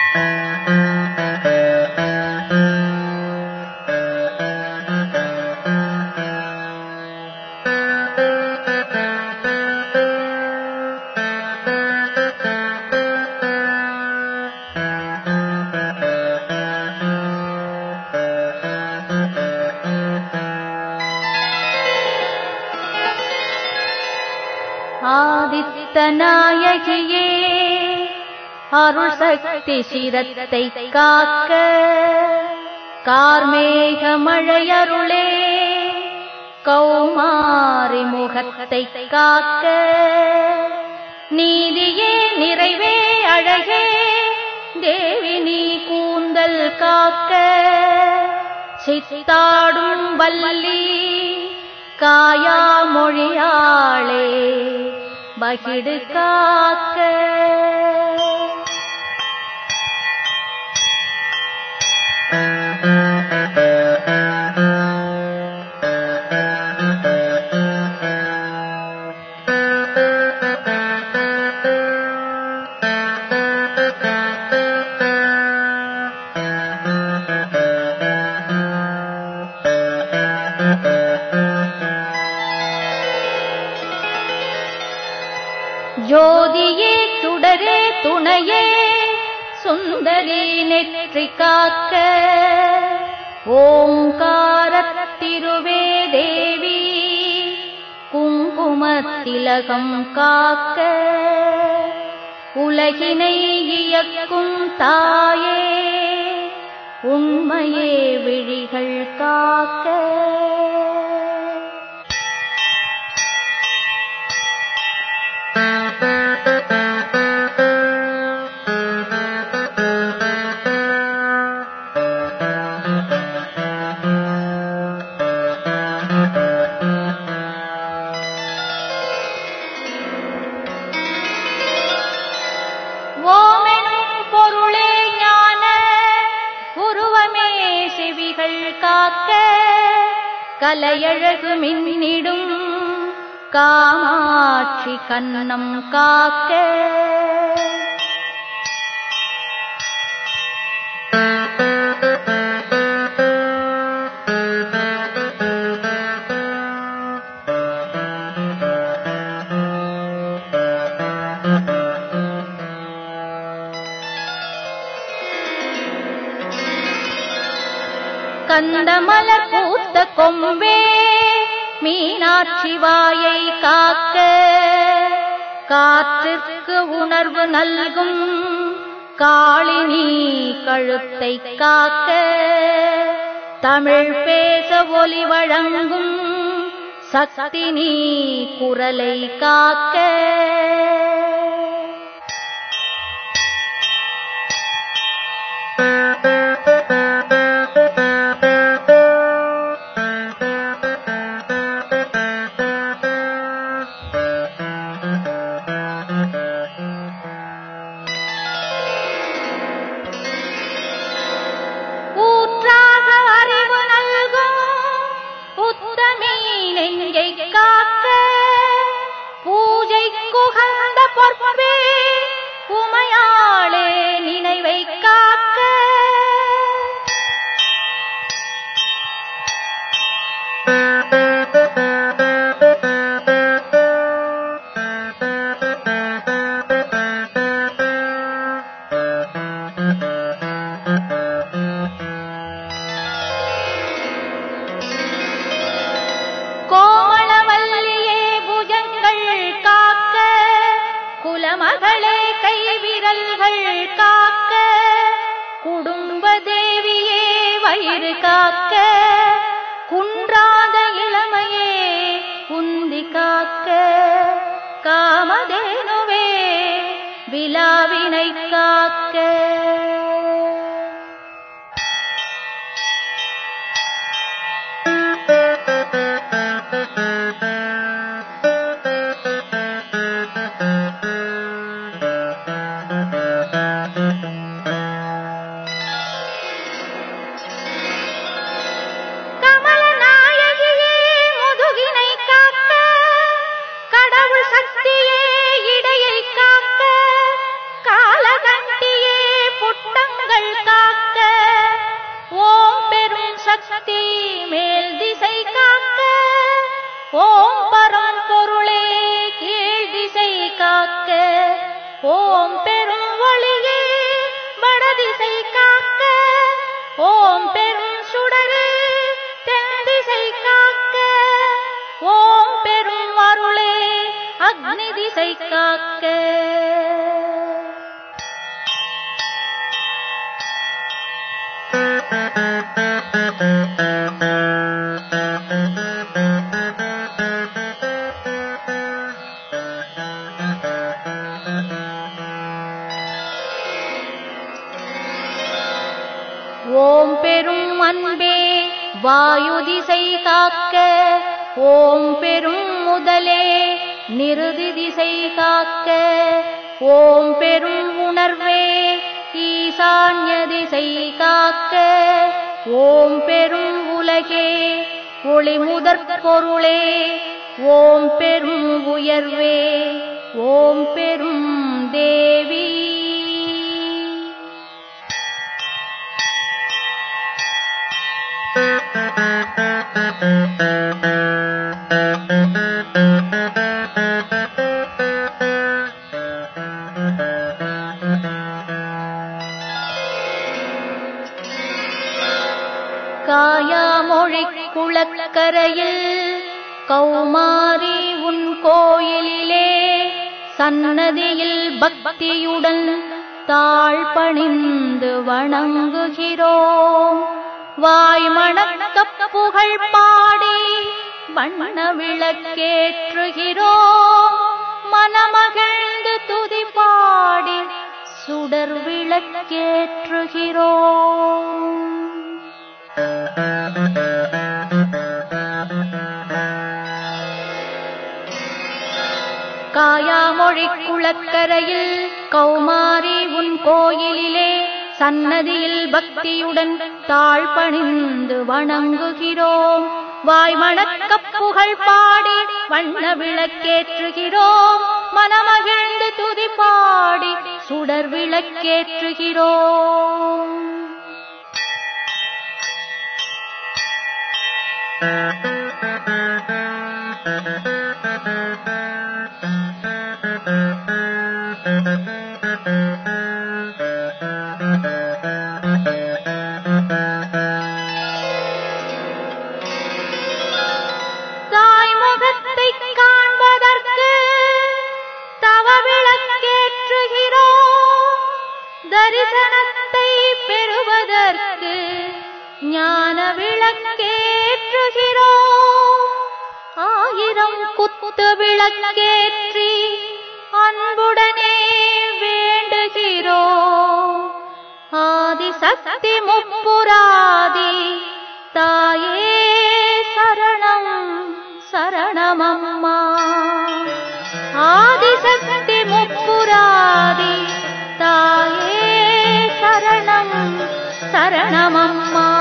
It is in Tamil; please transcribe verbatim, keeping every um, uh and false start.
ஆதித்தநாயகியே அருள் சக்தி சிரத்தை காக்க, கார்மேக மழையருளே கௌமாரி முகத்தை காக்க, நீதியே நிறைவே அழகே தேவி நீ கூந்தல் காக்க, சித்தாடும் வல்லி காயா மொழியாளே பகிடு காக்க. ஜோதியே சுடரே துணையே சுந்தரி நெற்றி காக்க, ஓங்காரத் திருவே தேவி குங்குமத்திலகம் காக்க, உலகினை இயக்கும் தாயே உண்மையே விழிகள் காக்க. காக்க கலையழகு மின்னிடும் காமாட்சி கண்ணம் காக்க, கந்தமலர் பூத்த கொம்பே மீனாட்சி வாயை காக்க, காற்றிற்கு உணர்வு நல்கும் காளினி கழுத்தை காக்க, தமிழ் பேச ஒலி வழங்கும் சக்தி நீ குரலை காக்க. காக்க பூஜைக்கு உகந்த பொற்பே உமையாளே நினைவை காக்க. குலமகளே கைவிரல்கள் காக்க, குடும்ப தேவியே வயிறு காக்க, குன்றாத இளமையே உந்தி காக்க, காமதேனுவே விழாவினை காக்க. சக்தியே இடையை காக்க, காலகண்டியே ஓம் பெரும் ஒளியே வடதிசை காக்க, ஓம் பெரும் சுடரே தென்திசை காக்க, ஓம் பெரும் அருளே அக்னி திசை காக்க. ஓம் பெரும் அன்பே வாயு திசை காக்க, ஓம் பெரும் முதலே நிருதி திசை காக்க, ஓம் பெரும் உணர்வே ஈசான்ய திசை காக்க, ஓம் பெரும் உலகே ஒளி முதற் பொருளே, ஓம் பெரும் உயர்வே ஓம் பெரும் தேவி. காயாமொழி குளக்கரையில் கௌமாரி உன் கோயிலிலே, சன்னதியில் பக்தியுடன் தாழ் பணிந்து வணங்குகிறோம். வாய் மணக்க புகழ் பாடி வண்ண விளக்கேற்றுகிறோம். மனமகிழ்ந்து துதி பாடி சுடர் விளக்கேற்றுகிறோம். காயாமொழி குளக்கரையில் கௌமாரி உன் கோயிலிலே, சன்னதியில் பக்தியுடன் தாழ் பணிந்து வணங்குகிறோம். வாய் மணக்க புகழ் பாடி வண்ண விளக்கேற்றுகிறோம். மனமகிழ்ந்து துதி பாடி சுடர் விளக்கேற்றுகிறோம். தாய்முகத்தை காண்பதற்கு தவ விளக்கேற்றுகிறோம். தரிசனத்தை பெறுவதற்கு ஞான விளக்கேற்றுகிறோம். ஆயிரம் குத்து விளக்கேற்றி அன்புடனே வேண்டுகிறோம். ஆதிசக்தி முப்புராதி தாயே சரணம் சரணமம்மா. ஆதிசக்தி முப்புராதி தாயே சரணம் சரணமம்மா.